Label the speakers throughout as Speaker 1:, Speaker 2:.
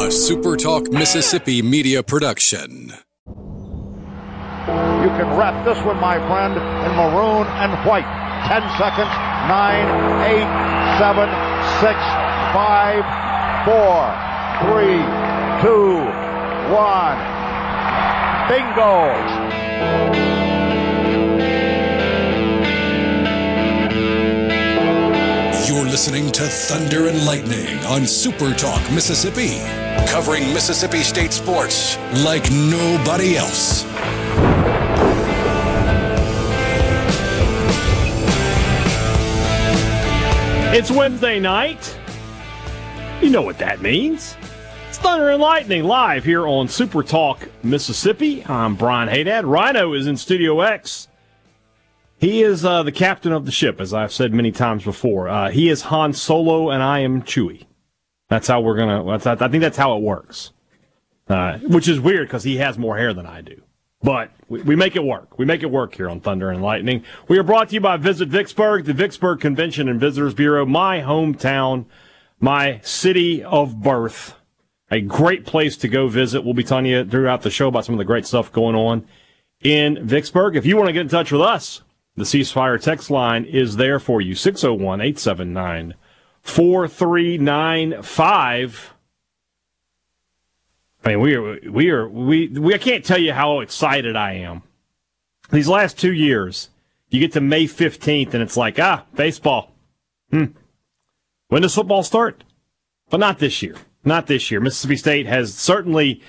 Speaker 1: a SuperTalk Mississippi media production.
Speaker 2: You can wrap this one, my friend, in maroon and white. 10 seconds. 9, 8, 7, 6, 5, 4, 3, 2, 1. Bingo!
Speaker 1: You're listening to Thunder and Lightning on SuperTalk Mississippi, covering Mississippi State sports like nobody else.
Speaker 3: It's Wednesday night. You know what that means. It's Thunder and Lightning live here on SuperTalk Mississippi. I'm Brian Haydad. Rhino is in Studio X. He is the captain of the ship, as I've said many times before. He is Han Solo, and I am Chewie. That's how we're going to... I think that's how it works. Which is weird, because he has more hair than I do. But we make it work. We make it work here on Thunder and Lightning. We are brought to you by Visit Vicksburg, the Vicksburg Convention and Visitors Bureau, my hometown, my city of birth. A great place to go visit. We'll be telling you throughout the show about some of the great stuff going on in Vicksburg. If you want to get in touch with us, the Ceasefire text line is there for you, 601-879-4395. I mean, I can't tell you how excited I am. These last 2 years, you get to May 15th, and it's like, baseball. When does football start? But not this year. Not this year. Mississippi State has certainly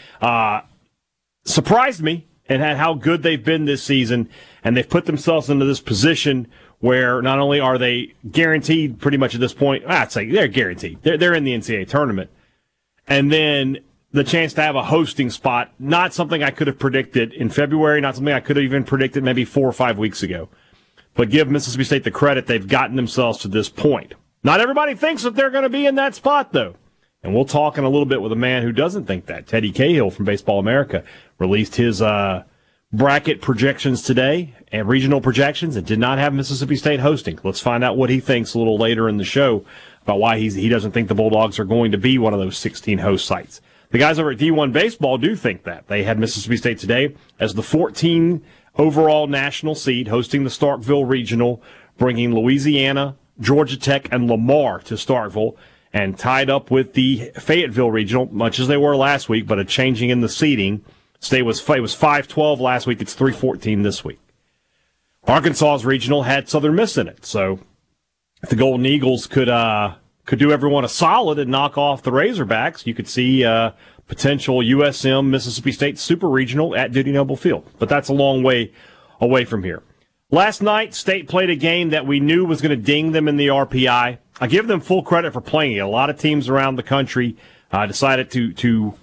Speaker 3: surprised me and at how good they've been this season, and they've put themselves into this position where not only are they guaranteed pretty much at this point, I'd say they're guaranteed. They're in the NCAA tournament. And then the chance to have a hosting spot, not something I could have predicted in February, not something I could have even predicted maybe 4 or 5 weeks ago. But give Mississippi State the credit, they've gotten themselves to this point. Not everybody thinks that they're going to be in that spot, though. And we'll talk in a little bit with a man who doesn't think that. Teddy Cahill from Baseball America released his bracket projections today and regional projections and did not have Mississippi State hosting. Let's find out what he thinks a little later in the show about why he doesn't think the Bulldogs are going to be one of those 16 host sites. The guys over at D1 Baseball do think that. They had Mississippi State today as the 14 overall national seed hosting the Starkville Regional, bringing Louisiana, Georgia Tech, and Lamar to Starkville, and tied up with the Fayetteville Regional, much as they were last week, but a changing in the seeding. It was 5-12 last week. It's 3-14 this week. Arkansas's regional had Southern Miss in it, so if the Golden Eagles could do everyone a solid and knock off the Razorbacks, you could see potential USM Mississippi State Super Regional at Dudy Noble Field. But that's a long way away from here. Last night, State played a game that we knew was going to ding them in the RPI. I give them full credit for playing it. A lot of teams around the country decided to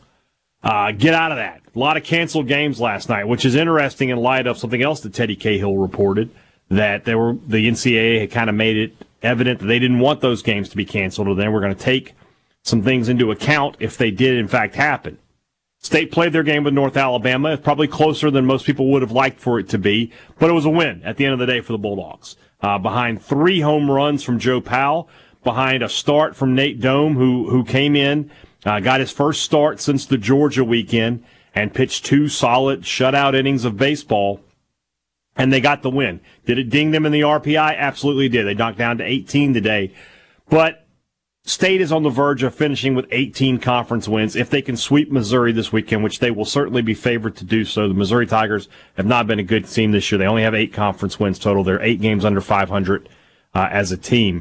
Speaker 3: get out of that. A lot of canceled games last night, which is interesting in light of something else that Teddy Cahill reported, that the NCAA had kind of made it evident that they didn't want those games to be canceled, and they were going to take some things into account if they did, in fact, happen. State played their game with North Alabama. It's probably closer than most people would have liked for it to be, but it was a win at the end of the day for the Bulldogs. Behind 3 home runs from Joe Powell, behind a start from Nate Dome, who came in, got his first start since the Georgia weekend, and pitched 2 solid shutout innings of baseball, and they got the win. Did it ding them in the RPI? Absolutely did. They knocked down to 18 today. But State is on the verge of finishing with 18 conference wins if they can sweep Missouri this weekend, which they will certainly be favored to do so. The Missouri Tigers have not been a good team this year. They only have 8 conference wins total. They're 8 games under 500 as a team.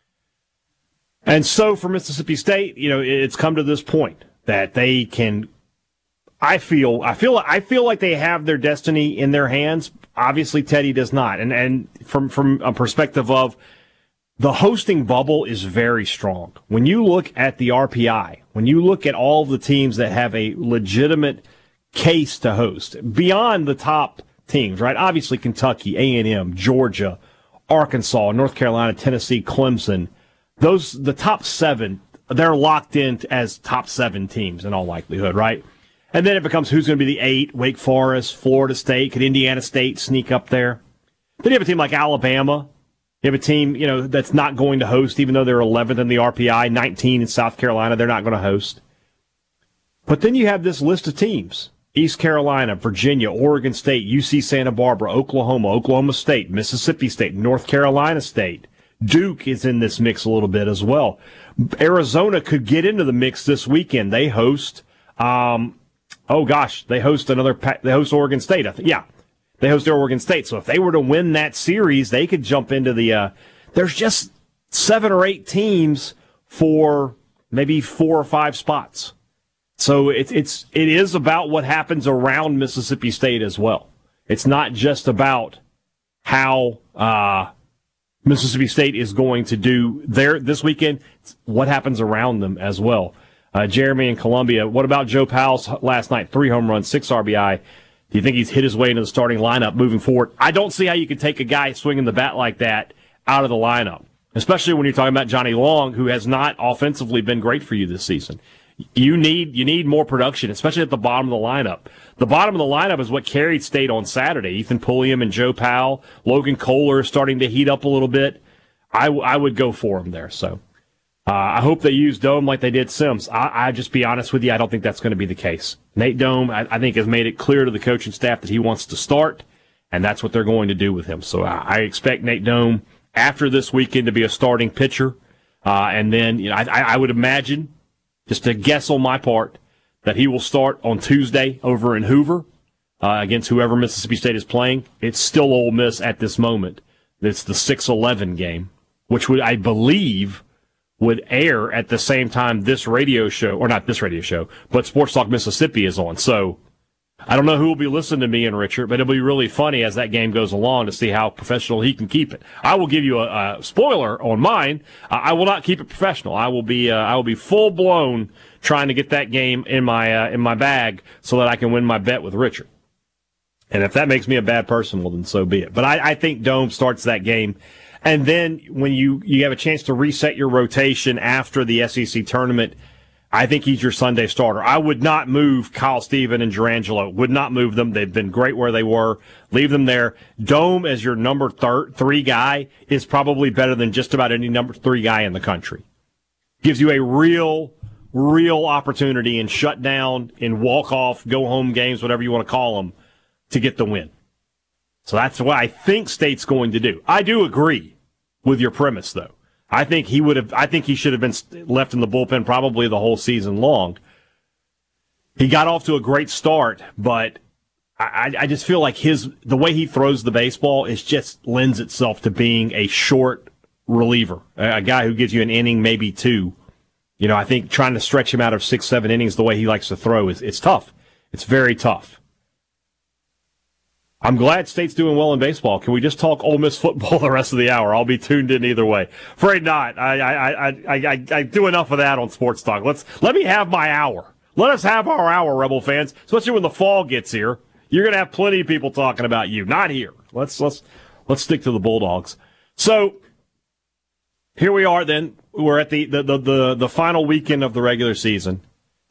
Speaker 3: And so for Mississippi State, it's come to this point that they can. I feel like they have their destiny in their hands. Obviously, Teddy does not. And from a perspective of the hosting bubble is very strong. When you look at the RPI, when you look at all of the teams that have a legitimate case to host, beyond the top teams, right? Obviously, Kentucky, A&M, Georgia, Arkansas, North Carolina, Tennessee, Clemson, the top 7, they're locked in as top 7 teams in all likelihood, right? And then it becomes who's going to be the 8, Wake Forest, Florida State. Could Indiana State sneak up there? Then you have a team like Alabama. You have a team, that's not going to host, even though they're 11th in the RPI, 19 in South Carolina. They're not going to host. But then you have this list of teams: East Carolina, Virginia, Oregon State, UC Santa Barbara, Oklahoma, Oklahoma State, Mississippi State, North Carolina State. Duke is in this mix a little bit as well. Arizona could get into the mix this weekend. They host, they host Oregon State. They host Oregon State. So if they were to win that series, they could jump into the, there's just 7 or 8 teams for maybe 4 or 5 spots. So it is about what happens around Mississippi State as well. It's not just about how Mississippi State is going to do there this weekend. It's what happens around them as well. Jeremy in Columbia, what about Joe Powell's last night? 3 home runs, 6 RBI. Do you think he's hit his way into the starting lineup moving forward? I don't see how you could take a guy swinging the bat like that out of the lineup, especially when you're talking about Johnny Long, who has not offensively been great for you this season. You need more production, especially at the bottom of the lineup. The bottom of the lineup is what carried State on Saturday. Ethan Pulliam and Joe Powell, Logan Kohler starting to heat up a little bit. I would go for him there. So I hope they use Dome like they did Sims. I just be honest with you, I don't think that's going to be the case. Nate Dome, I think, has made it clear to the coaching staff that he wants to start, and that's what they're going to do with him. So I expect Nate Dome after this weekend to be a starting pitcher, and then I would imagine, just a guess on my part, that he will start on Tuesday over in Hoover against whoever Mississippi State is playing. It's still Ole Miss at this moment. It's the 6-11 game, which I believe would air at the same time this radio show, or not this radio show, but Sports Talk Mississippi is on. So I don't know who will be listening to me and Richard, but it'll be really funny as that game goes along to see how professional he can keep it. I will give you a spoiler on mine. I will not keep it professional. I will be full blown trying to get that game in my bag so that I can win my bet with Richard. And if that makes me a bad person, well then so be it. But I think Dome starts that game. And then when you have a chance to reset your rotation after the SEC tournament, I think he's your Sunday starter. I would not move Kyle Steven and Jurangelo. Would not move them. They've been great where they were. Leave them there. Dome as your number 3 guy is probably better than just about any number 3 guy in the country. Gives you a real opportunity in shutdown, in walk-off, go-home games, whatever you want to call them, to get the win. So that's what I think State's going to do. I do agree with your premise, though. I think he should have been left in the bullpen probably the whole season long. He got off to a great start, but I just feel like the way he throws the baseball is just lends itself to being a short reliever, a guy who gives you an inning, maybe 2. I think trying to stretch him out of 6, 7 innings the way he likes to throw it's tough. It's very tough. I'm glad State's doing well in baseball. Can we just talk Ole Miss football the rest of the hour? I'll be tuned in either way. Afraid not. I do enough of that on Sports Talk. Let me have my hour. Let us have our hour, Rebel fans. Especially when the fall gets here, you're going to have plenty of people talking about you. Not here. Let's stick to the Bulldogs. So here we are. Then we're at the final weekend of the regular season.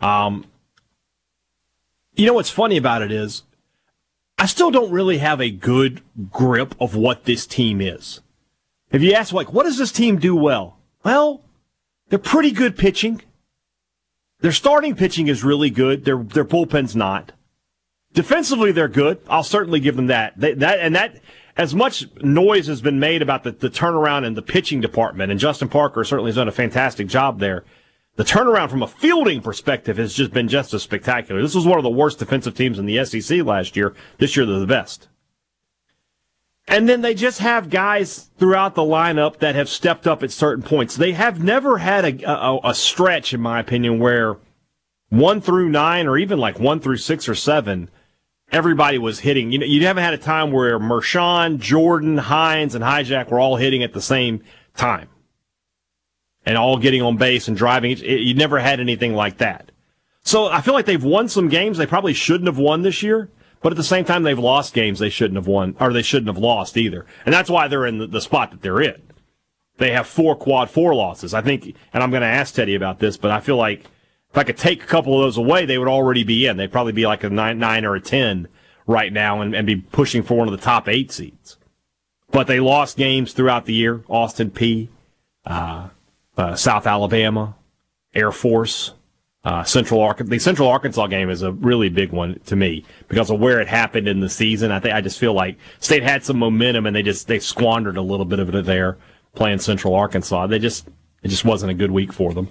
Speaker 3: What's funny about it is, I still don't really have a good grip of what this team is. If you ask, what does this team do well? Well, they're pretty good pitching. Their starting pitching is really good. Their bullpen's not. Defensively, they're good. I'll certainly give them that. That as much noise has been made about the turnaround in the pitching department, and Justin Parker certainly has done a fantastic job there. The turnaround from a fielding perspective has just been just as spectacular. This was one of the worst defensive teams in the SEC last year. This year, they're the best. And then they just have guys throughout the lineup that have stepped up at certain points. They have never had a stretch, in my opinion, where 1 through 9 or even like 1 through 6 or 7, everybody was hitting. You haven't had a time where Mershon, Jordan, Hines, and Hijack were all hitting at the same time and all getting on base and driving. You never had anything like that. So I feel like they've won some games they probably shouldn't have won this year, but at the same time they've lost games they shouldn't have won, or they shouldn't have lost either. And that's why they're in the spot that they're in. They have 4 quad 4 losses. I think, and I'm going to ask Teddy about this, but I feel like if I could take a couple of those away, they would already be in. They'd probably be like a 9 or a 10 right now and be pushing for one of the top 8 seeds. But they lost games throughout the year. Austin Peay, South Alabama, Air Force, The Central Arkansas game is a really big one to me because of where it happened in the season. I just feel like State had some momentum and they squandered a little bit of it there playing Central Arkansas. It just wasn't a good week for them.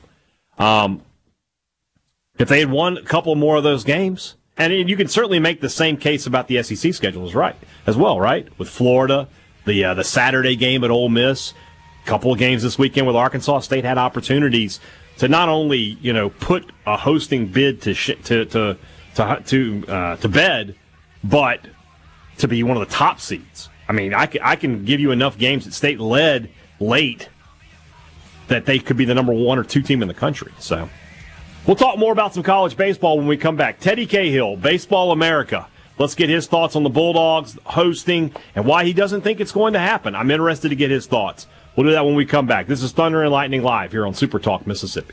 Speaker 3: If they had won a couple more of those games, and you can certainly make the same case about the SEC schedule as well, right? With Florida, the Saturday game at Ole Miss, a couple of games this weekend with Arkansas. State had opportunities to not only put a hosting bid to bed, but to be one of the top seeds. I mean, I can give you enough games that State led late that they could be the number 1 or 2 team in the country. So we'll talk more about some college baseball when we come back. Teddy Cahill, Baseball America. Let's get his thoughts on the Bulldogs hosting and why he doesn't think it's going to happen. I'm interested to get his thoughts. We'll do that when we come back. This is Thunder and Lightning Live here on Super Talk Mississippi.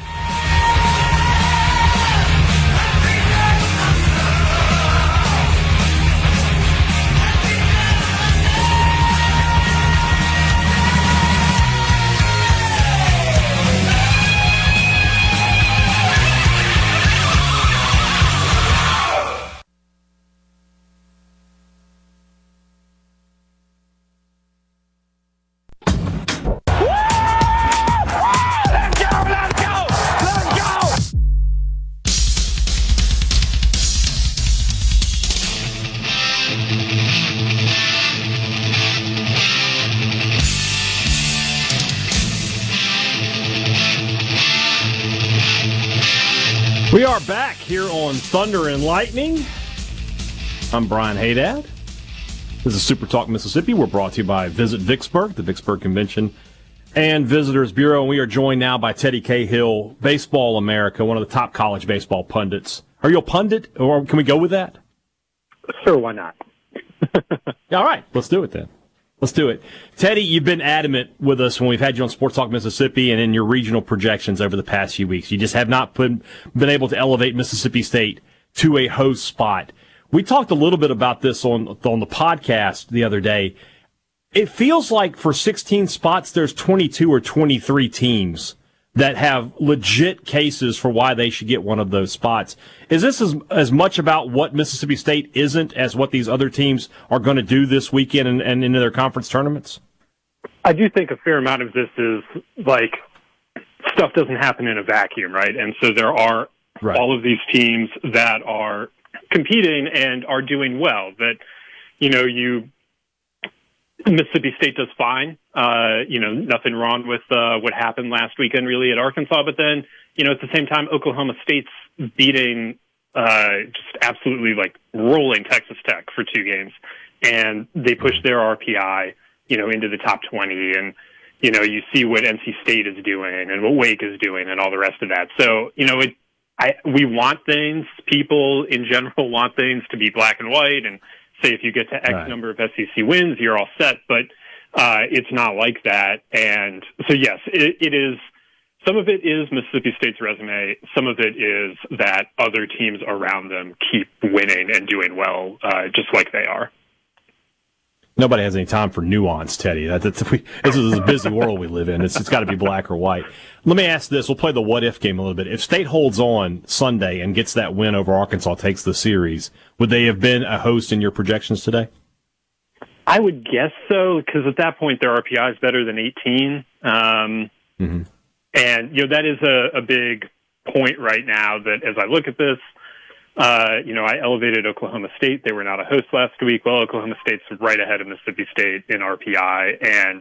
Speaker 3: We are back here on Thunder and Lightning. I'm Brian Haydad. This is Super Talk Mississippi. We're brought to you by Visit Vicksburg, the Vicksburg Convention and Visitors Bureau. And we are joined now by Teddy Cahill, Baseball America, one of the top college baseball pundits. Are you a pundit, or can we go with that?
Speaker 4: Sure, why not?
Speaker 3: All right, let's do it then. Let's do it. Teddy, you've been adamant with us when we've had you on Sports Talk Mississippi and in your regional projections over the past few weeks. You just have not been able to elevate Mississippi State to a host spot. We talked a little bit about this on the podcast the other day. It feels like for 16 spots, there's 22 or 23 teams that have legit cases for why they should get one of those spots. Is this as much about what Mississippi State isn't as what these other teams are going to do this weekend and into their conference tournaments?
Speaker 4: I do think a fair amount of this is, like, stuff doesn't happen in a vacuum, right? And so there are all of these teams that are competing and are doing well. That, Mississippi State does fine. Nothing wrong with what happened last weekend really at Arkansas. But then, at the same time, Oklahoma State's beating just absolutely like rolling Texas Tech for 2 games. And they pushed their RPI, into the top 20. And, you see what NC State is doing and what Wake is doing and all the rest of that. So, we want things, people in general want things to be black and white and say if you get to X number of SEC wins, you're all set. But it's not like that. And so, yes, it is. Some of it is Mississippi State's resume. Some of it is that other teams around them keep winning and doing well, just like they are.
Speaker 3: Nobody has any time for nuance, Teddy. This is a busy world we live in. It's got to be black or white. Let me ask this. We'll play the what-if game a little bit. If State holds on Sunday and gets that win over Arkansas, takes the series, would they have been a host in your projections today?
Speaker 4: I would guess so, because at that point their RPI is better than 18. And, that is a big point right now that as I look at this, I elevated Oklahoma State. They were not a host last week. Well, Oklahoma State's right ahead of Mississippi State in RPI. And,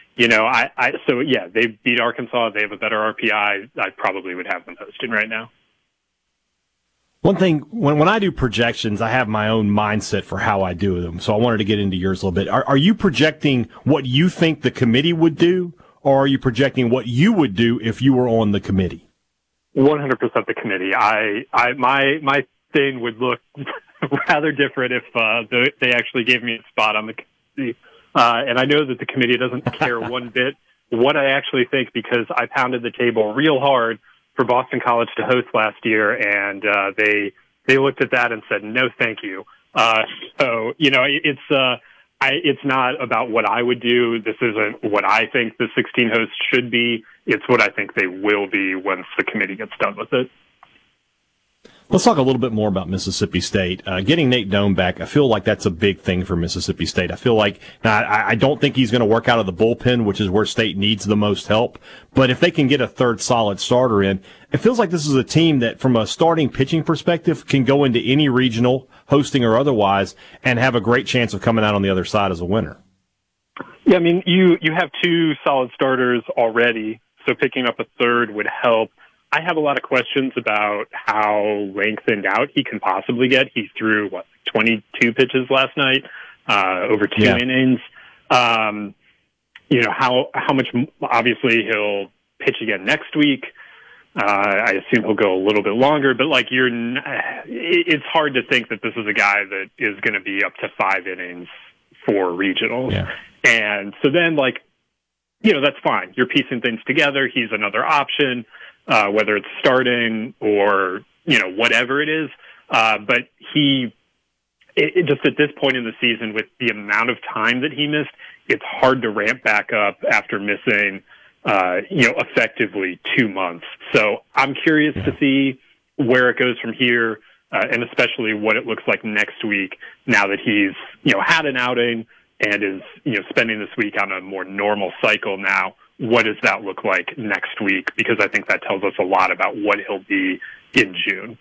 Speaker 4: they beat Arkansas. They have a better RPI. I probably would have them hosting right now.
Speaker 3: One thing, when I do projections, I have my own mindset for how I do them. So I wanted to get into yours a little bit. Are you projecting what you think the committee would do, or are you projecting what you would do if you were on the committee?
Speaker 4: 100% the committee. My thing would look rather different if they actually gave me a spot on the committee. And I know that the committee doesn't care one bit what I actually think, because I pounded the table real hard for Boston College to host last year, and they looked at that and said, no, thank you. It's not about what I would do. This isn't what I think the 16 hosts should be. It's what I think they will be once the committee gets done with it.
Speaker 3: Let's talk a little bit more about Mississippi State. Getting Nate Doan back, I feel like that's a big thing for Mississippi State. I feel like, now, I don't think he's going to work out of the bullpen, which is where State needs the most help. But if they can get a third solid starter in, it feels like this is a team that, from a starting pitching perspective, can go into any regional, hosting or otherwise, and have a great chance of coming out on the other side as a winner.
Speaker 4: Yeah, I mean, you have two solid starters already, so picking up a third would help. I have a lot of questions about how lengthened out he can possibly get. He threw, 22 pitches last night, over two innings. How much, obviously, he'll pitch again next week. I assume he'll go a little bit longer, but it's hard to think that this is a guy that is going to be up to 5 innings for regionals. Yeah. And so then, that's fine. You're piecing things together. He's another option. Whether it's starting or, whatever it is. But just at this point in the season, with the amount of time that he missed, it's hard to ramp back up after missing, effectively 2 months. So I'm curious to see where it goes from here, and especially what it looks like next week now that he's, had an outing and is, spending this week on a more normal cycle now. What does that look like next week? Because I think that tells us a lot about what he'll be in June.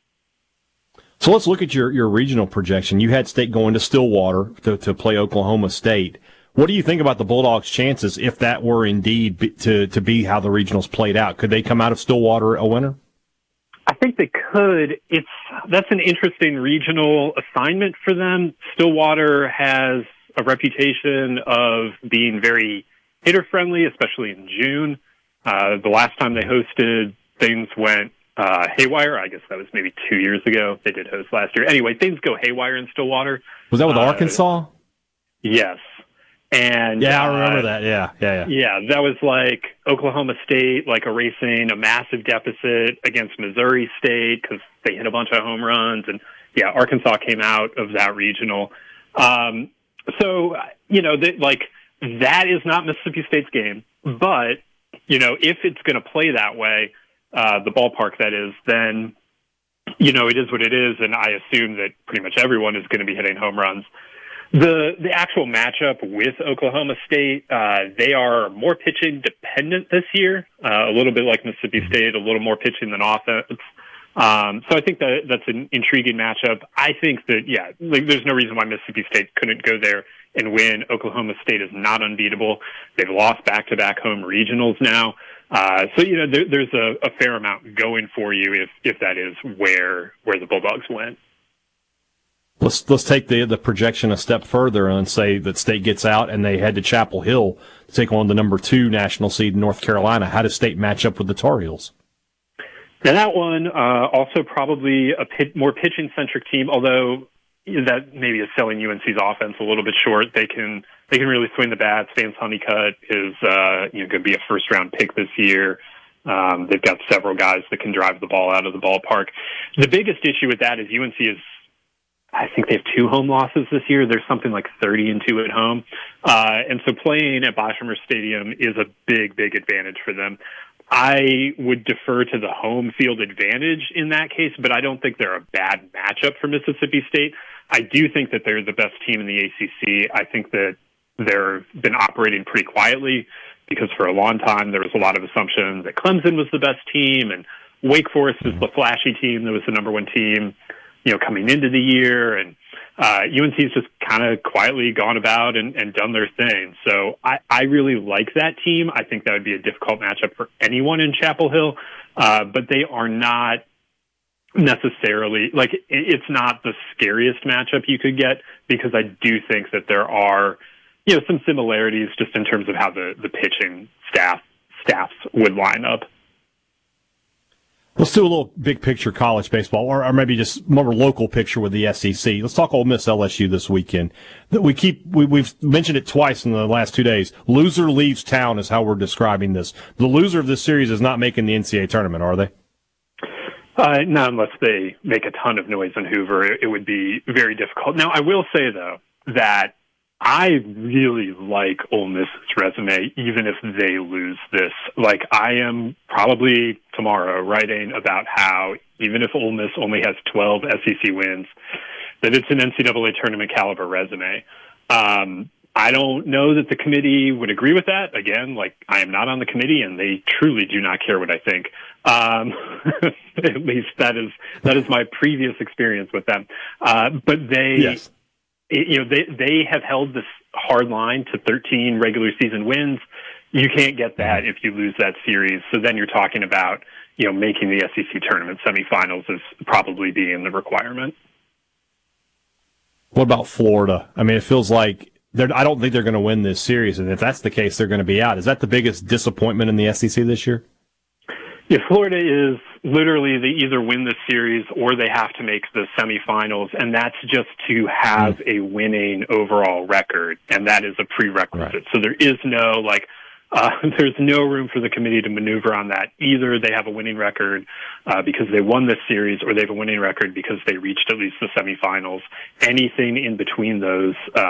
Speaker 3: So let's look at your regional projection. You had State going to Stillwater to play Oklahoma State. What do you think about the Bulldogs' chances if that were indeed to be how the regionals played out? Could they come out of Stillwater a winner?
Speaker 4: I think they could. That's an interesting regional assignment for them. Stillwater has a reputation of being very hitter-friendly, especially in June. The last time they hosted, things went haywire. I guess that was maybe 2 years ago. They did host last year. Anyway, things go haywire in Stillwater.
Speaker 3: Was that with Arkansas?
Speaker 4: Yes. And
Speaker 3: I remember that. Yeah.
Speaker 4: Yeah, that was like Oklahoma State, erasing a massive deficit against Missouri State because they hit a bunch of home runs. And, Arkansas came out of that regional. That is not Mississippi State's game, but, if it's going to play that way, the ballpark that is, then, it is what it is, and I assume that pretty much everyone is going to be hitting home runs. The actual matchup with Oklahoma State, they are more pitching dependent this year, a little bit like Mississippi State, a little more pitching than offense. So I think that's an intriguing matchup. I think that, there's no reason why Mississippi State couldn't go there and win. Oklahoma State is not unbeatable. They've lost back-to-back home regionals now. There's a fair amount going for you if that is where the Bulldogs went.
Speaker 3: Let's take the projection a step further and say that State gets out and they head to Chapel Hill to take on the number 2 national seed in North Carolina. How does State match up with the Tar Heels?
Speaker 4: Now that one also probably a more pitching-centric team, although that maybe is selling UNC's offense a little bit short. They can really swing the bats. Vance Honeycutt is going to be a first-round pick this year. They've got several guys that can drive the ball out of the ballpark. The biggest issue with that is UNC is, I think they have 2 home losses this year. There's something like 30-2 at home. And so playing at Boshamer Stadium is a big, big advantage for them. I would defer to the home field advantage in that case, but I don't think they're a bad matchup for Mississippi State. I do think that they're the best team in the ACC. I think that they've been operating pretty quietly because for a long time there was a lot of assumption that Clemson was the best team and Wake Forest is the flashy team that was the number 1 team, coming into the year. And UNC's just kind of quietly gone about and done their thing. So I really like that team. I think that would be a difficult matchup for anyone in Chapel Hill, but they are not necessarily, it's not the scariest matchup you could get because I do think that there are, some similarities just in terms of how the pitching staffs would line up.
Speaker 3: Let's do a little big picture college baseball, or maybe just more local picture with the SEC. Let's talk Ole Miss LSU this weekend. We've mentioned it twice in the last 2 days. Loser leaves town is how we're describing this. The loser of this series is not making the NCAA tournament, are they?
Speaker 4: Not unless they make a ton of noise in Hoover. It would be very difficult. Now, I will say, though, that I really like Ole Miss's resume, even if they lose this. Like, I am probably tomorrow writing about how, even if Ole Miss only has 12 SEC wins, that it's an NCAA tournament caliber resume. I don't know that the committee would agree with that. Again, like, I am not on the committee, and they truly do not care what I think. At least that is my previous experience with them. But they,
Speaker 3: yes.
Speaker 4: They have held this hard line to 13 regular season wins. You can't get that if you lose that series. So then you're talking about, making the SEC tournament semifinals as probably being the requirement.
Speaker 3: What about Florida? I mean, it feels like I don't think they're going to win this series, and if that's the case, they're going to be out. Is that the biggest disappointment in the SEC this year?
Speaker 4: Yeah, Florida is literally they either win the series or they have to make the semifinals, and that's just to have a winning overall record, and that is a prerequisite. Right. So there is no there's no room for the committee to maneuver on that. Either they have a winning record because they won this series, or they have a winning record because they reached at least the semifinals. Anything in between those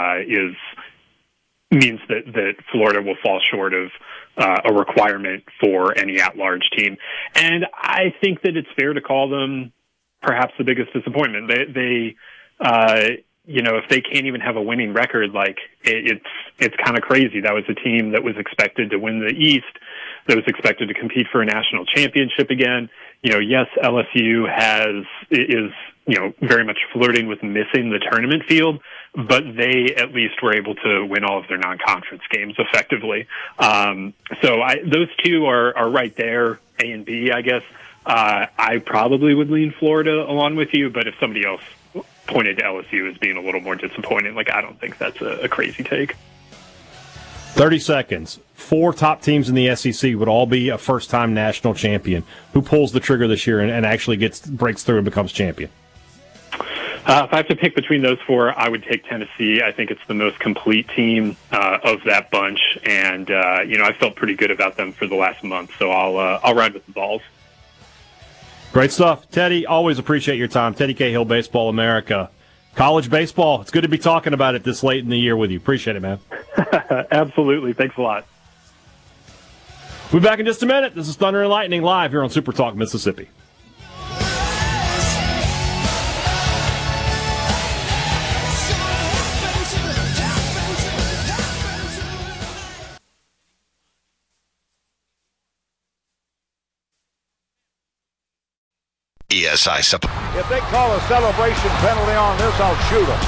Speaker 4: means that Florida will fall short of a requirement for any at-large team. And I think that it's fair to call them perhaps the biggest disappointment. They if they can't even have a winning record, like it's kind of crazy. That was a team that was expected to win the East, that was expected to compete for a national championship again. Yes, LSU is very much flirting with missing the tournament field, but they at least were able to win all of their non-conference games effectively. So those two are right there, A and B, I guess. I probably would lean Florida along with you, but if somebody else pointed to LSU as being a little more disappointing, I don't think that's a crazy take.
Speaker 3: 30 seconds. 4 top teams in the SEC would all be a first-time national champion. Who pulls the trigger this year and actually breaks through and becomes champion?
Speaker 4: If I have to pick between those 4, I would take Tennessee. I think it's the most complete team of that bunch, and I felt pretty good about them for the last month, so I'll ride with the Vols.
Speaker 3: Great stuff. Teddy, always appreciate your time. Teddy Cahill, Baseball America. College baseball, it's good to be talking about it this late in the year with you. Appreciate it, man.
Speaker 4: Absolutely. Thanks a lot.
Speaker 3: We'll be back in just a minute. This is Thunder and Lightning live here on Super Talk Mississippi.
Speaker 1: ESI support.
Speaker 2: If they call a celebration penalty on this, I'll shoot them.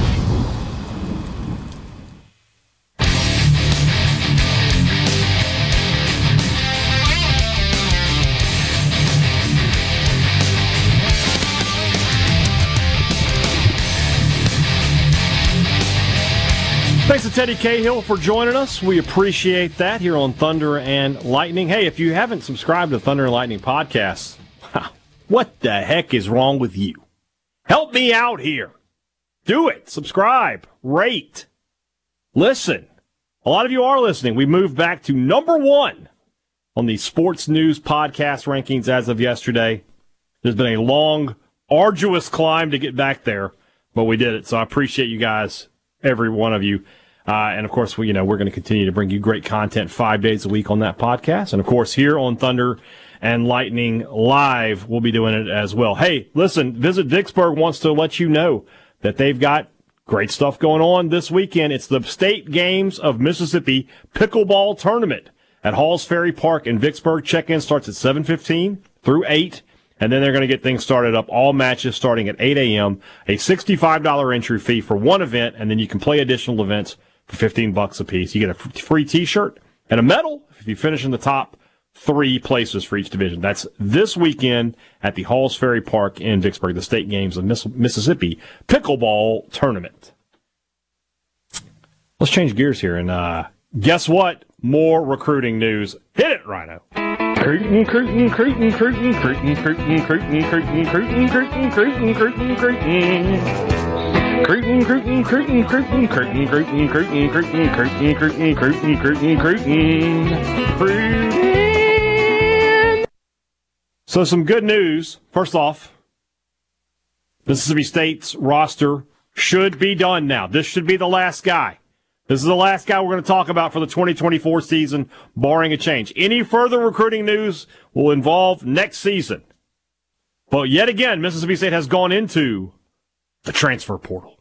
Speaker 3: Thanks to Teddy Cahill for joining us. We appreciate that here on Thunder and Lightning. Hey, if you haven't subscribed to Thunder and Lightning podcast, what the heck is wrong with you? Help me out here. Do it. Subscribe. Rate. Listen. A lot of you are listening. We moved back to number 1 on the sports news podcast rankings as of yesterday. There's been a long, arduous climb to get back there, but we did it. So I appreciate you guys, every one of you. And, of course, we're going to continue to bring you great content 5 days a week on that podcast. And, of course, here on Thunder and Lightning Live, we'll be doing it as well. Hey, listen, Visit Vicksburg wants to let you know that they've got great stuff going on this weekend. It's the State Games of Mississippi Pickleball Tournament at Halls Ferry Park in Vicksburg. Check-in starts at 7:15 through 8, and then they're going to get things started up. All matches starting at 8 a.m., a $65 entry fee for one event, and then you can play additional events for $15 a piece. You get a free T-shirt and a medal if you finish in the top 3 places for each division. That's this weekend at the Halls Ferry Park in Vicksburg, the State Games of Mississippi Pickleball Tournament. Let's change gears here, and guess what? More recruiting news. Hit it, Rhino. So some good news. First off, Mississippi State's roster should be done now. This should be the last guy. This is the last guy we're going to talk about for the 2024 season, barring a change. Any further recruiting news will involve next season. But yet again, Mississippi State has gone into the transfer portal.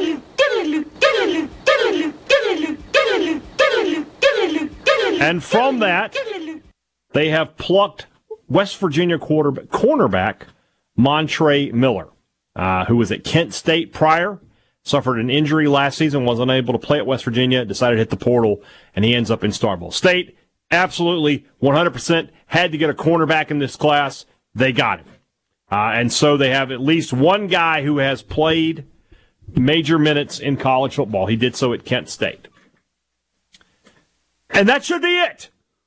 Speaker 3: And from that, they have plucked West Virginia cornerback Montre Miller, who was at Kent State prior, suffered an injury last season, was unable to play at West Virginia, decided to hit the portal, and he ends up in Starkville. State, absolutely, 100%, had to get a cornerback in this class. They got him. And so they have at least one guy who has played major minutes in college football. He did so at Kent State. And that should be it.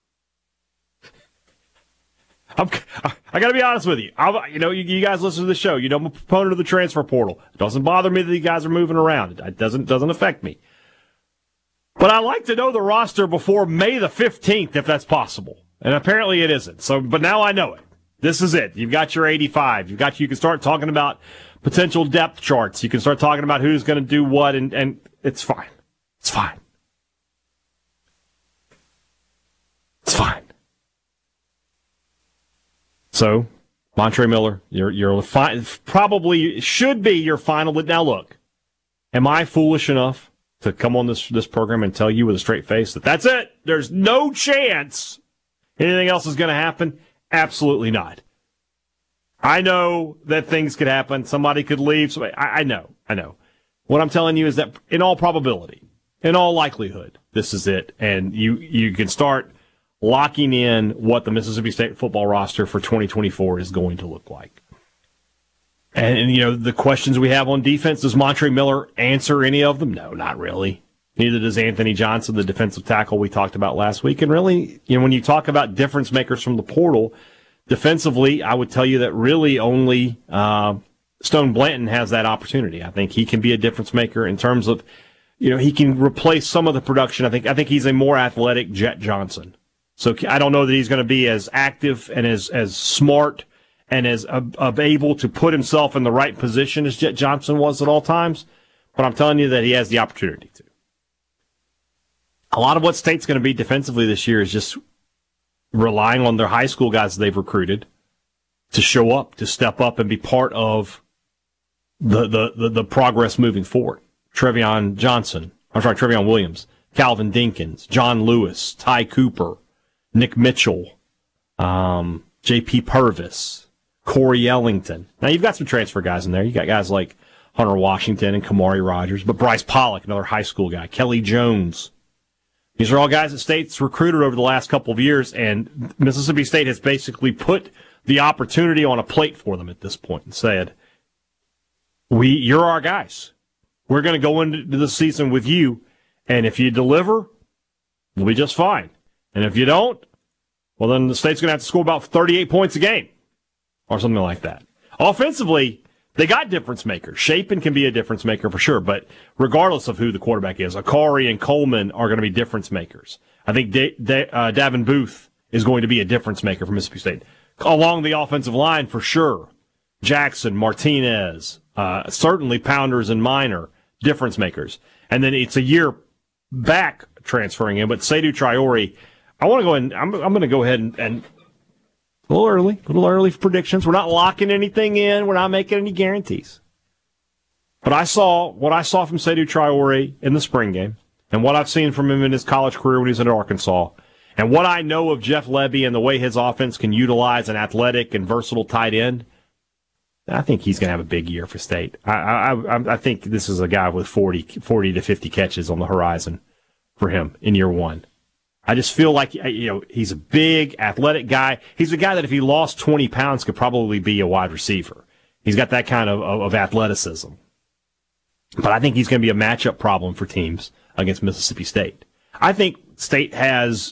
Speaker 3: I got to be honest with you. You guys listen to the show. You know I'm a proponent of the transfer portal. It doesn't bother me that you guys are moving around. It doesn't affect me. But I like to know the roster before May the 15th, if that's possible. And apparently it isn't. So, but now I know it. This is it. You've got your 85. You can start talking about potential depth charts. You can start talking about who's going to do what, and it's fine. It's fine. It's fine. So, Montre Miller, you're probably should be your final. Now, look, am I foolish enough to come on this program and tell you with a straight face that that's it? There's no chance anything else is going to happen? Absolutely not. I know that things could happen. Somebody could leave. I know. What I'm telling you is that in all probability, in all likelihood, this is it. And you can start locking in what the Mississippi State football roster for 2024 is going to look like. And the questions we have on defense, does Montre Miller answer any of them? No, not really. Neither does Anthony Johnson, the defensive tackle we talked about last week. And really, when you talk about difference makers from the portal, defensively, I would tell you that really only Stone Blanton has that opportunity. I think he can be a difference maker in terms of, he can replace some of the production. I think he's a more athletic Jet Johnson. So I don't know that he's going to be as active and as smart and as able to put himself in the right position as Jet Johnson was at all times. But I'm telling you that he has the opportunity to. A lot of what State's going to be defensively this year is just relying on their high school guys they've recruited to show up, to step up and be part of the progress moving forward. Trevion Williams, Calvin Dinkins, John Lewis, Ty Cooper, Nick Mitchell, J.P. Purvis, Corey Ellington. Now, you've got some transfer guys in there. You got guys like Hunter Washington and Kamari Rogers, but Bryce Pollock, another high school guy, Kelly Jones. These are all guys that State's recruited over the last couple of years, and Mississippi State has basically put the opportunity on a plate for them at this point and said, you're our guys. We're going to go into the season with you, and if you deliver, we'll be just fine. And if you don't, well, then the State's going to have to score about 38 points a game or something like that. Offensively, they got difference makers. Shapen can be a difference maker for sure, but regardless of who the quarterback is, Akari and Coleman are going to be difference makers. I think Davin Booth is going to be a difference maker for Mississippi State. Along the offensive line, for sure. Jackson, Martinez, certainly Pounders and Minor, difference makers. And then it's a year back transferring in, but Seydou Traore, I want to go in. I'm going to go ahead and a little early for predictions. We're not locking anything in. We're not making any guarantees. But what I saw from Seydou Traore in the spring game, and what I've seen from him in his college career when he was at Arkansas, and what I know of Jeff Lebby and the way his offense can utilize an athletic and versatile tight end, I think he's going to have a big year for State. I think this is a guy with 40 to 50 catches on the horizon for him in year one. I just feel like, he's a big, athletic guy. He's a guy that if he lost 20 pounds could probably be a wide receiver. He's got that kind of athleticism. But I think he's going to be a matchup problem for teams against Mississippi State. I think State has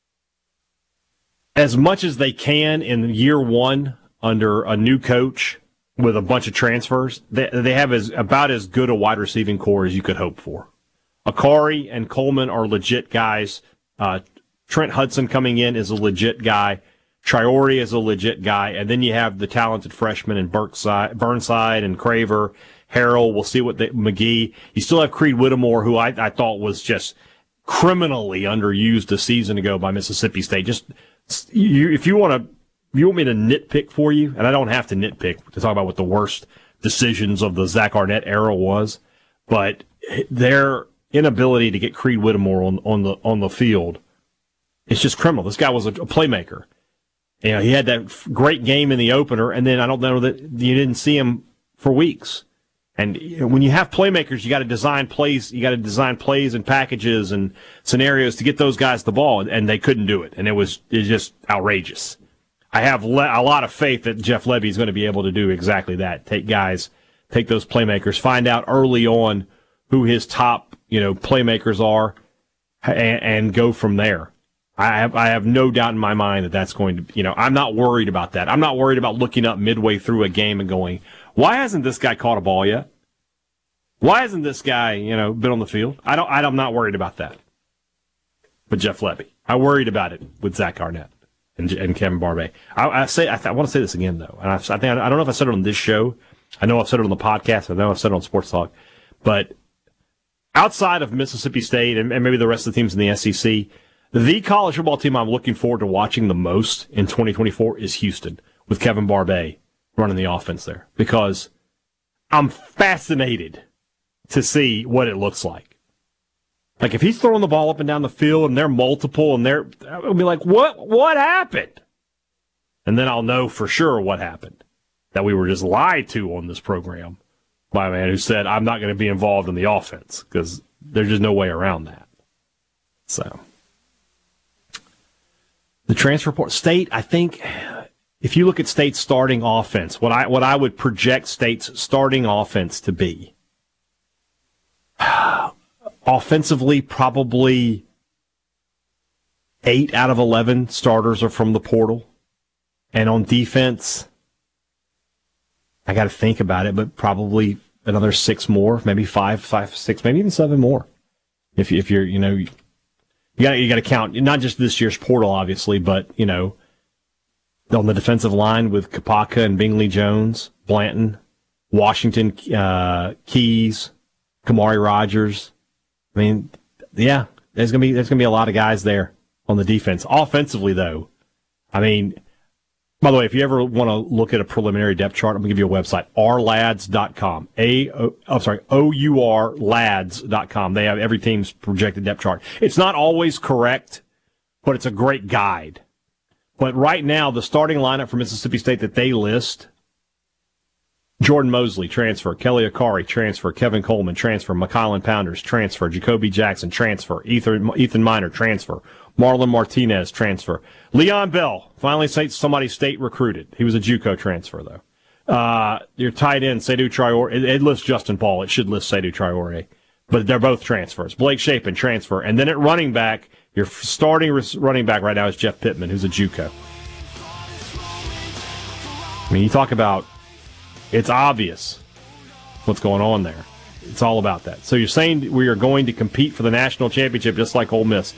Speaker 3: as much as they can in year one under a new coach with a bunch of transfers. They have about as good a wide receiving core as you could hope for. Akari and Coleman are legit guys. Trent Hudson coming in is a legit guy. Traore is a legit guy. And then you have the talented freshmen in Burnside and Craver, Harrell. We'll see what McGee. You still have Creed Whittemore, who I thought was just criminally underused a season ago by Mississippi State. Just if you want me to nitpick for you, and I don't have to nitpick to talk about what the worst decisions of the Zach Arnett era was, but their inability to get Creed Whittemore on the field, it's just criminal. This guy was a playmaker. You know, he had that great game in the opener, and then I don't know that you didn't see him for weeks. And when you have playmakers, you got to design plays. You got to design plays and packages and scenarios to get those guys the ball, and they couldn't do it. And it's just outrageous. I have a lot of faith that Jeff Lebby is going to be able to do exactly that. Take those playmakers, find out early on who his top playmakers are, and go from there. I have no doubt in my mind that that's going to, I'm not worried about that. I'm not worried about looking up midway through a game and going, why hasn't this guy caught a ball yet? Why hasn't this guy, been on the field? I'm not worried about that. But Jeff Lebby, I worried about it with Zach Arnett and Kevin Barbay. I want to say this again though, and I don't know if I said it on this show. I know I've said it on the podcast. I know I've said it on Sports Talk, but outside of Mississippi State and maybe the rest of the teams in the SEC, the college football team I'm looking forward to watching the most in 2024 is Houston, with Kevin Barbay running the offense there, because I'm fascinated to see what it looks like. Like if he's throwing the ball up and down the field and they're multiple and I'll be like, what happened? And then I'll know for sure what happened, that we were just lied to on this program by a man who said, I'm not going to be involved in the offense, because there's just no way around that. So the transfer portal, State, I think if you look at State's starting offense, what I would project State's starting offense to be, offensively, probably 8 out of 11 starters are from the portal. And on defense, I got to think about it, but probably another 6 more, maybe 5, 6, maybe even 7 more. If you're, you got to count not just this year's portal, obviously, but on the defensive line with Kapaka and Bingley Jones, Blanton, Washington, Keys, Kamari Rogers. I mean, yeah, there's gonna be a lot of guys there on the defense. Offensively, though, I mean, by the way, if you ever want to look at a preliminary depth chart, I'm gonna give you a website, ourlads.com. OURlads.com. They have every team's projected depth chart. It's not always correct, but it's a great guide. But right now, the starting lineup for Mississippi State that they list: Jordan Mosley, transfer. Kelly Akari, transfer. Kevin Coleman, transfer. McCollin Pounders, transfer. Jacoby Jackson, transfer. Ethan Miner, transfer. Marlon Martinez, transfer. Leon Bell, finally somebody State recruited. He was a JUCO transfer, though. Your tight end, Seydou Traore. It lists Justin Paul. It should list Seydou Traore. But they're both transfers. Blake Shapen, transfer. And then at running back, your starting running back right now is Jeff Pittman, who's a JUCO. I mean, you talk about, it's obvious what's going on there. It's all about that. So you're saying we are going to compete for the national championship just like Ole Miss?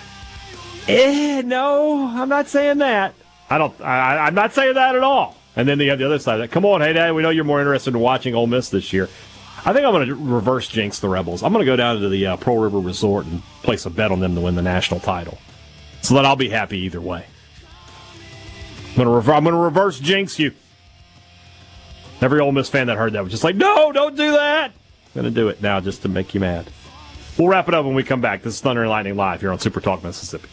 Speaker 3: No, I'm not saying that. I'm not saying that at all. And then you have the other side of that. Come on, hey, Dad, we know you're more interested in watching Ole Miss this year. I think I'm going to reverse jinx the Rebels. I'm going to go down to the Pearl River Resort and place a bet on them to win the national title, so that I'll be happy either way. I'm going to reverse jinx you. Every Ole Miss fan that heard that was just like, no, don't do that. I'm going to do it now just to make you mad. We'll wrap it up when we come back. This is Thunder and Lightning Live here on Super Talk Mississippi.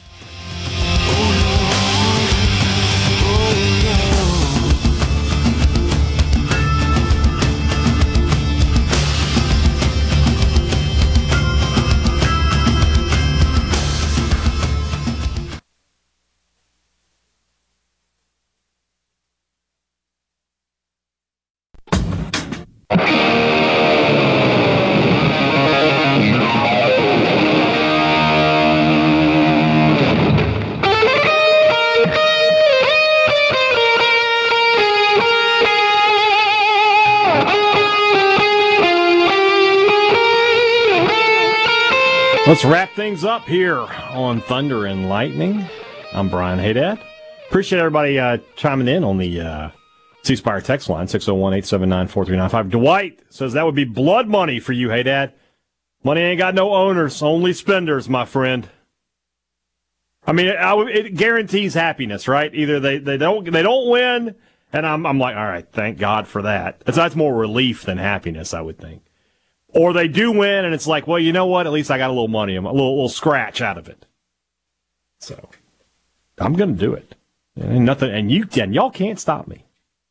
Speaker 3: Let's wrap things up here on Thunder and Lightning. I'm Brian Haydad. Appreciate everybody chiming in on the C-Spire text line, 601-879-4395. Dwight says that would be blood money for you, hey, Dad. Money ain't got no owners, only spenders, my friend. I mean, it guarantees happiness, right? Either they don't win, and I'm like, all right, thank God for that. That's more relief than happiness, I would think. Or they do win, and it's like, well, you know what? At least I got a little money, a little scratch out of it. So I'm going to do it. And nothing, and y'all can't stop me.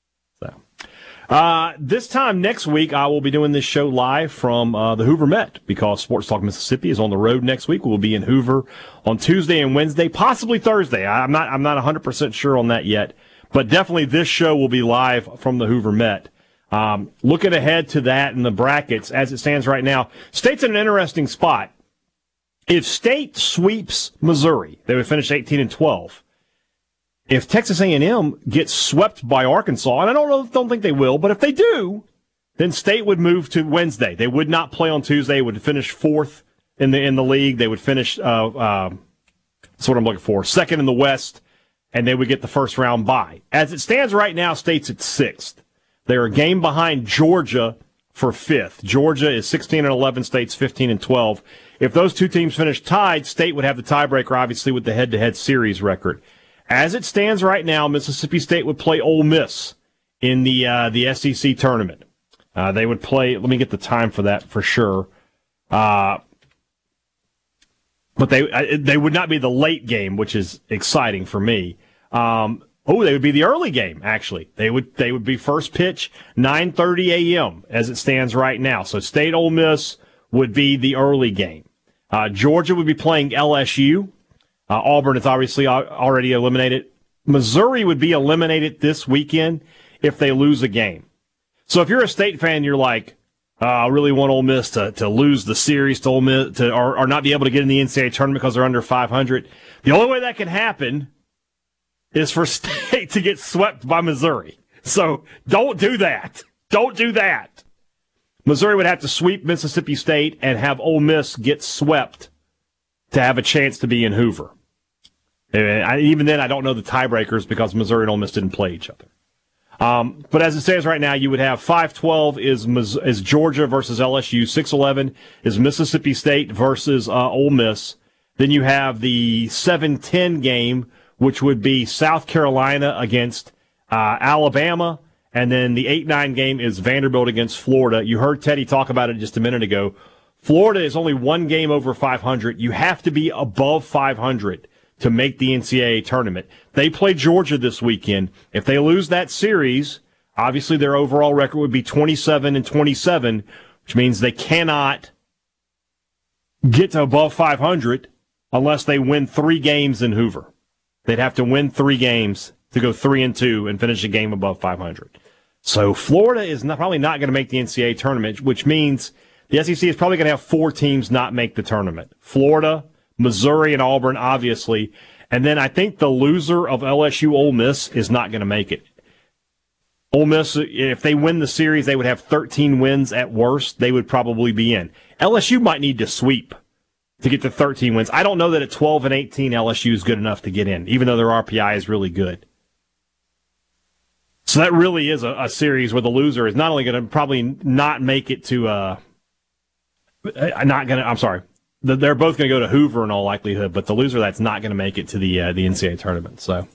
Speaker 3: So this time next week, I will be doing this show live from the Hoover Met because Sports Talk Mississippi is on the road next week. We'll be in Hoover on Tuesday and Wednesday, possibly Thursday. I'm not 100% sure on that yet, but definitely this show will be live from the Hoover Met. Looking ahead to that in the brackets as it stands right now, State's in an interesting spot. If State sweeps Missouri, they would finish 18-12. If Texas A&M gets swept by Arkansas, and I don't think they will, but if they do, then State would move to Wednesday. They would not play on Tuesday. They would finish fourth in the league. They would finish that's what I'm looking for, second in the West, and they would get the first round bye. As it stands right now, State's at sixth. They're a game behind Georgia for fifth. Georgia is 16-11. State's 15-12. If those two teams finish tied, State would have the tiebreaker, obviously, with the head-to-head series record. As it stands right now, Mississippi State would play Ole Miss in the SEC tournament. They would play. Let me get the time for that for sure. But they would not be the late game, which is exciting for me. They would be the early game. Actually, they would be first pitch 9:30 a.m. as it stands right now. So State Ole Miss would be the early game. Georgia would be playing LSU. Auburn is obviously already eliminated. Missouri would be eliminated this weekend if they lose a game. So if you're a State fan, you're like, I really want Ole Miss to lose the series to Ole Miss or not be able to get in the NCAA tournament because they're under 500. The only way that can happen is for State to get swept by Missouri. So don't do that. Don't do that. Missouri would have to sweep Mississippi State and have Ole Miss get swept to have a chance to be in Hoover. Even then, I don't know the tiebreakers because Missouri and Ole Miss didn't play each other. But as it stands right now, you would have 5-12 is Georgia versus LSU. 6-11 is Mississippi State versus Ole Miss. Then you have the 7-10 game, which would be South Carolina against Alabama. And then the 8-9 game is Vanderbilt against Florida. You heard Teddy talk about it just a minute ago. Florida is only one game over 500. You have to be above 500 to make the NCAA tournament. They play Georgia this weekend. If they lose that series, obviously their overall record would be 27-27, which means they cannot get to above 500 unless they win 3 games in Hoover. They'd have to win 3 games to go 3-2 and finish a game above 500. So Florida is probably not going to make the NCAA tournament, which means the SEC is probably going to have 4 teams not make the tournament. Florida, Missouri, and Auburn, obviously. And then I think the loser of LSU Ole Miss is not going to make it. Ole Miss, if they win the series, they would have 13 wins at worst. They would probably be in. LSU might need to sweep to get to 13 wins. I don't know that at 12-18 LSU is good enough to get in, even though their RPI is really good. So that really is a series where the loser is not only going to probably not make it to they're both going to go to Hoover in all likelihood, but the loser that's not going to make it to the NCAA tournament. So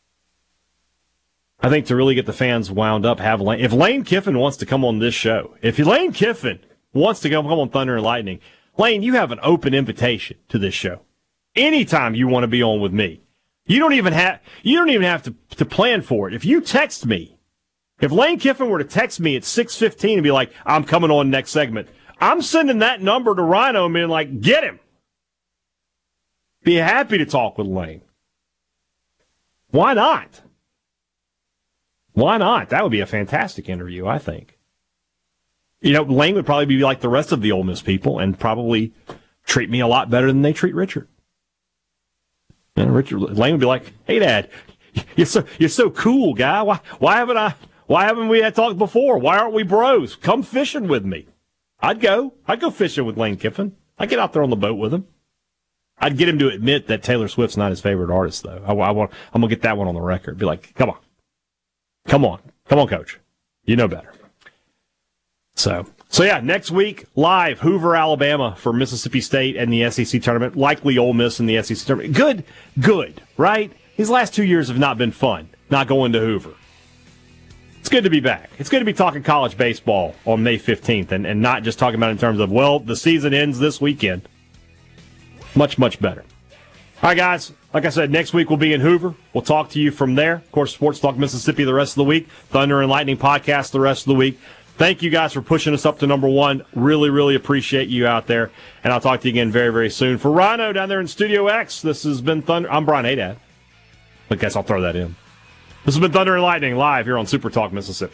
Speaker 3: I think to really get the fans wound up, if Lane Kiffin wants to come on this show, if Lane Kiffin wants to come on Thunder and Lightning, Lane, you have an open invitation to this show. Anytime you want to be on with me, you don't even have to plan for it. If you text me, if Lane Kiffin were to text me at 6:15 and be like, I'm coming on next segment, I'm sending that number to Rhino and being like, get him. Be happy to talk with Lane. Why not? Why not? That would be a fantastic interview, I think. You know, Lane would probably be like the rest of the Ole Miss people and probably treat me a lot better than they treat Richard. And Lane would be like, hey, Dad, you're so cool, guy. Why haven't we had talked before? Why aren't we bros? Come fishing with me. I'd go fishing with Lane Kiffin. I'd get out there on the boat with him. I'd get him to admit that Taylor Swift's not his favorite artist, though. I'm going to get that one on the record. Be like, come on. Come on, Coach. You know better. So yeah, next week, live, Hoover, Alabama for Mississippi State and the SEC tournament. Likely Ole Miss in the SEC tournament. Good, right? These last 2 years have not been fun, not going to Hoover. It's good to be back. It's good to be talking college baseball on May 15th and not just talking about it in terms of, well, the season ends this weekend. Much, much better. All right, guys. Like I said, next week we'll be in Hoover. We'll talk to you from there. Of course, Sports Talk Mississippi the rest of the week. Thunder and Lightning podcast the rest of the week. Thank you guys for pushing us up to number one. Really, really appreciate you out there. And I'll talk to you again very, very soon. For Rhino down there in Studio X, this has been Thunder. I'm Brian Hadad. I guess I'll throw that in. This has been Thunder and Lightning live here on Super Talk Mississippi.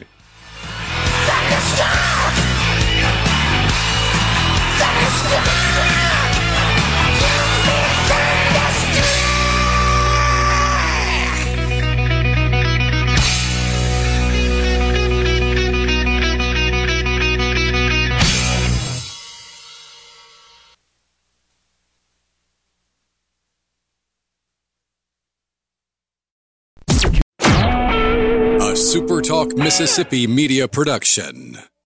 Speaker 1: Super Talk Mississippi Media Production.